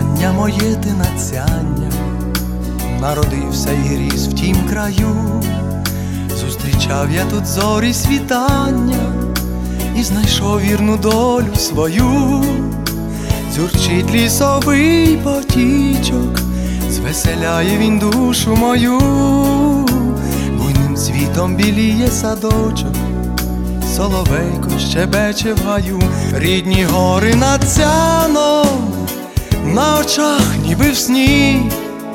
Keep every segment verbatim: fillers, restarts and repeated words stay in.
Нацяння моє ти нацяння, народився і ріс в тім краю. Зустрічав я тут зорі світання і знайшов вірну долю свою. Дзюрчить лісовий потічок, звеселяє він душу мою. Буйним цвітом біліє садочок, соловейко щебече в гаю. Рідні гори над Сяном, на очах ніби в сні,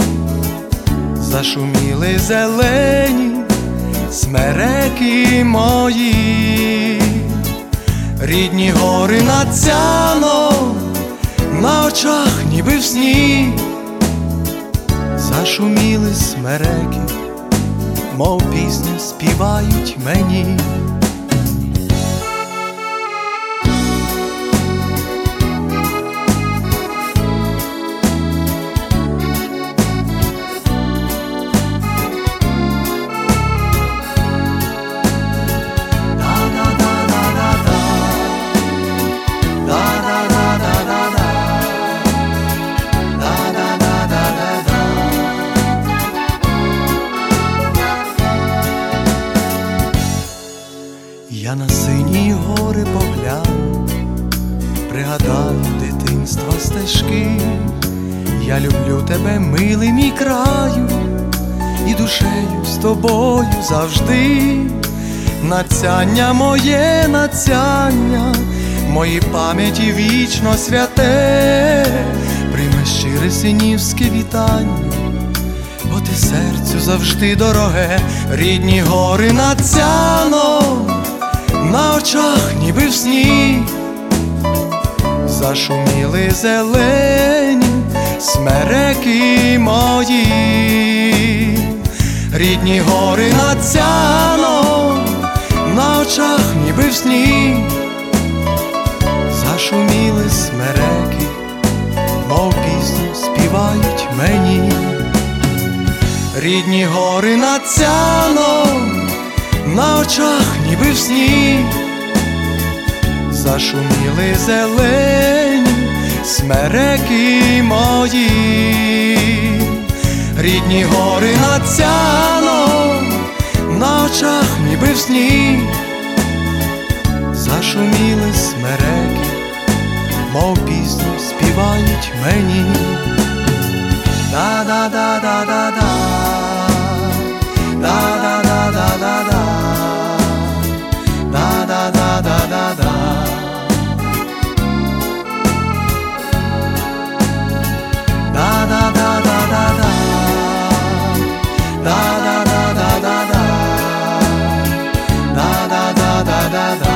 зашуміли зелені смереки мої. Рідні гори над Сяном, на очах ніби в сні, зашуміли смереки, мов пісню співають мені. Я на сині гори погляну, пригадаю дитинства стежки. Я люблю тебе, милий мій краю, і душею з тобою завжди. Нацяння моє, нацяння, моїй пам'яті вічно святе. Прийми щире синівське вітання, бо ти серцю завжди дороге. Рідні гори над Сяном, на очах ніби в сні, зашуміли зелені смереки мої. Рідні гори над Сяном, на очах ніби в сні, зашуміли смереки, мов пісню співають мені. Рідні гори над Сяном, на очах ніби в сні, зашуміли зелені смереки мої. Рідні гори над Сяном, на очах ніби в сні, зашуміли смереки, мов пісню співають мені. Да-да-да-да-да-да, да-да-да-да-да-да, да-да-да-да-да-да. Да-да-да-да-да-да, да-да-да-да-да-да, да-да-да-да-да-да.